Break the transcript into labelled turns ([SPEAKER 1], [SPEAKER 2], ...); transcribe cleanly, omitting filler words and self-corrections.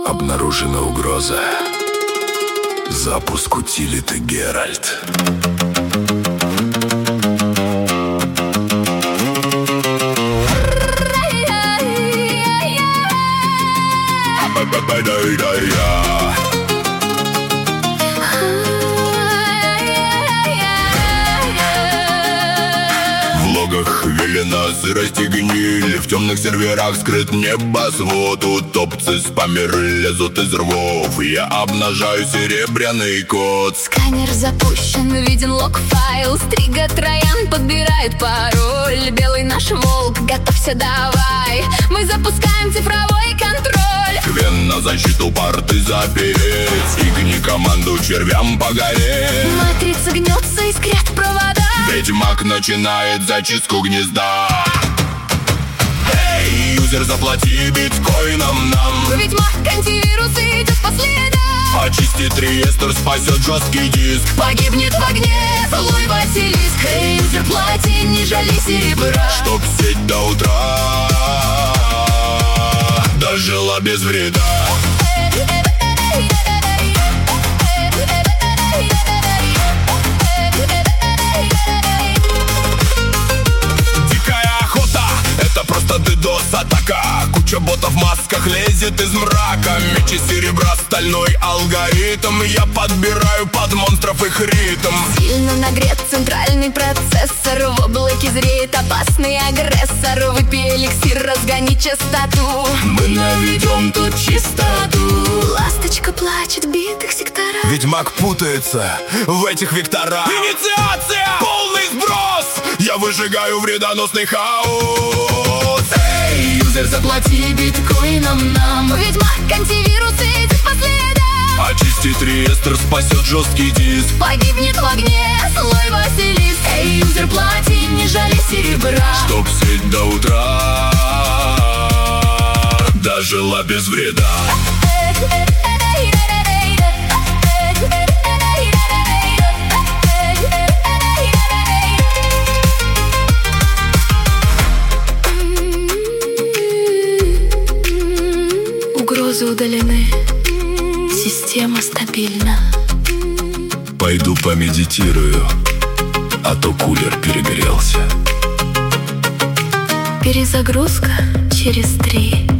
[SPEAKER 1] Обнаружена угроза. Запуск утилиты Геральт. В логах велена сырость и гниль, в темных серверах скрыт небосвод. Утопцы спамеры лезут из рвов, я обнажаю серебряный код.
[SPEAKER 2] Сканер запущен, виден лог-файл. Стрига Троян подбирает пароль. Белый наш волк, готовься давай. Мы запускаем цифровой контроль.
[SPEAKER 1] Квен на защиту порты запереть, игни команду червям погореть.
[SPEAKER 2] Матрица гнется, искрят провода.
[SPEAKER 1] Ведьмак начинает зачистку гнезда. Эй, юзер, заплати биткоином нам.
[SPEAKER 2] Ведьмак антивирус идет по следам.
[SPEAKER 1] Очистит реестр, спасет жесткий диск.
[SPEAKER 2] Погибнет в огне злой Василиск. Эй, юзер, плати, не жали серебра.
[SPEAKER 1] Чтоб сеть до утра дожила без вреда. Дикая охота, это просто DDoS-атака. Куча ботов в масках лезет из мрака. Мечи серебра, стальной алгоритм. Я подбираю под монстров их ритм.
[SPEAKER 2] Сильно нагрет центральный процессор. В облаке зреет опасный агрессор. Выпей эликсир, разгони частоту.
[SPEAKER 1] Мы наведем тут чистоту.
[SPEAKER 2] Ласточка плачет в битых секторах.
[SPEAKER 1] Ведьмак путается в этих векторах. Инициация! Полный сброс! Я выжигаю вредоносный хаос.
[SPEAKER 2] Эй, юзер, заплати биткоином нам. Ведьмак антивирус идет по следам.
[SPEAKER 1] Очистит реестр, спасет жесткий диск.
[SPEAKER 2] Погибнет в огне злой Василиск. Эй, юзер, плати, не жали серебра.
[SPEAKER 1] Чтоб сеть до утра дожила без вреда.
[SPEAKER 2] Угрозы удалены, система стабильна.
[SPEAKER 1] Пойду помедитирую, а то кулер перегрелся.
[SPEAKER 2] Перезагрузка через 3